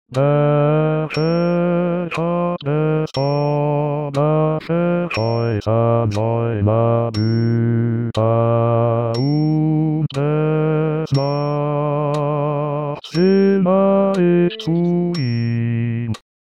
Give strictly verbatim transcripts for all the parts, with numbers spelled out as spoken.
Nasze czarne sto, nasze ojca wojna była, uderz nas, trzymaj twoim.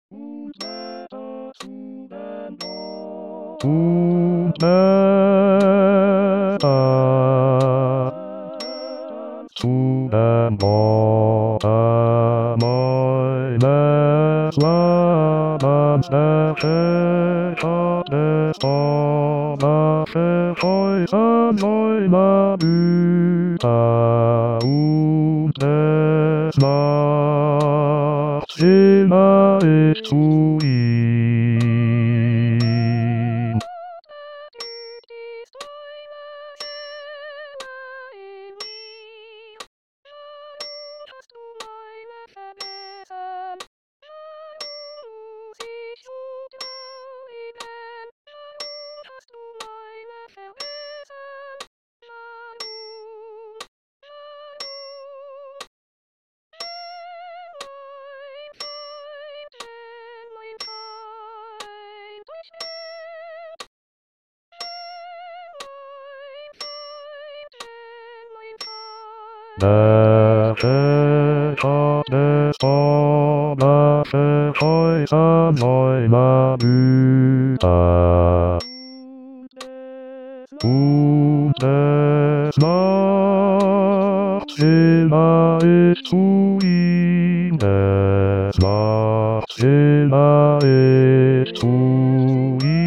Cudem Boga mojne sławam nasze czarne sto, nasze ojca wojna była, uderz nas, trzymaj twoim. Nasze czarne sto, nasze ojca wojna była, uderz nas, trzymaj twoim, uderz nas, trzymaj twoim.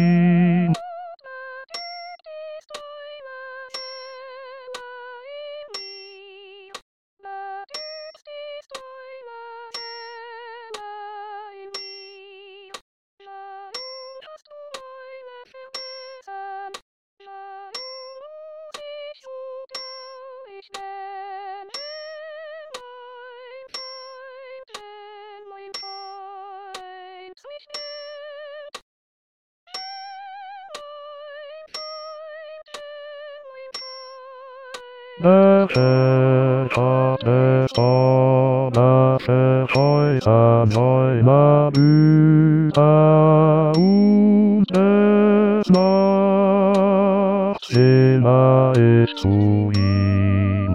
Nasze czarne sto, nasze ojca wojna była, uderz nas, trzymaj twoim.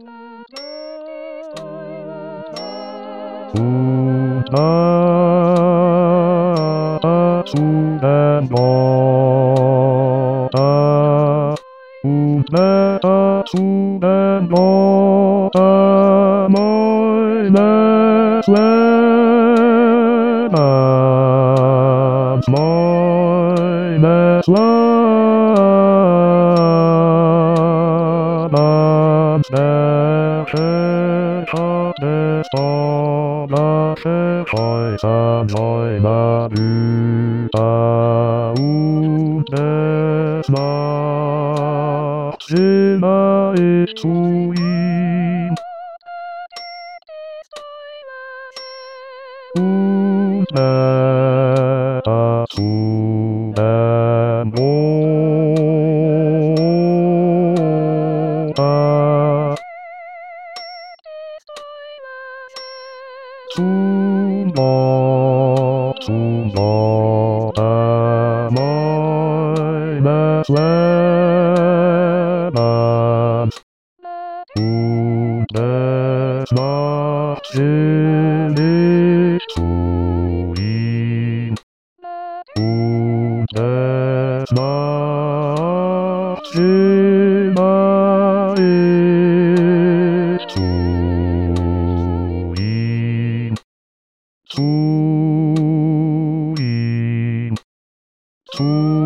Cudem Boga, cudem Boga mojne sławam, mojne sławam, nasze czarne sto, nasze ojca wojna była, uderz nas, trzymaj twoim. Uderz cudem Boga, cud Boga mojne sławam, uderz nas, trzymaj twoim, uderz nas, trzymaj twoim, twoim, twoim.